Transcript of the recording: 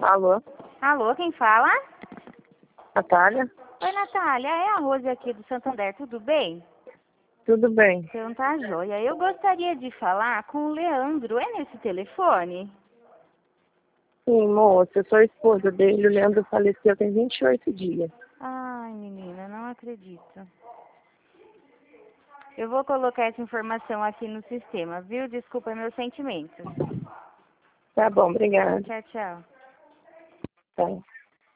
Alô, Alô, quem fala? Natália? Oi, Natália, é a Rose aqui do Santander, tudo bem? Tudo bem? Então tá joia. Eu gostaria de falar com o Leandro, é nesse telefone? Sim, moça, eu sou a esposa dele. O Leandro faleceu tem 28 dias. Ai, menina, não acredito. Eu vou colocar essa informação aqui no sistema, viu? Desculpa meus sentimentos. Tá bom, obrigada. Tchau, tchau. Tá.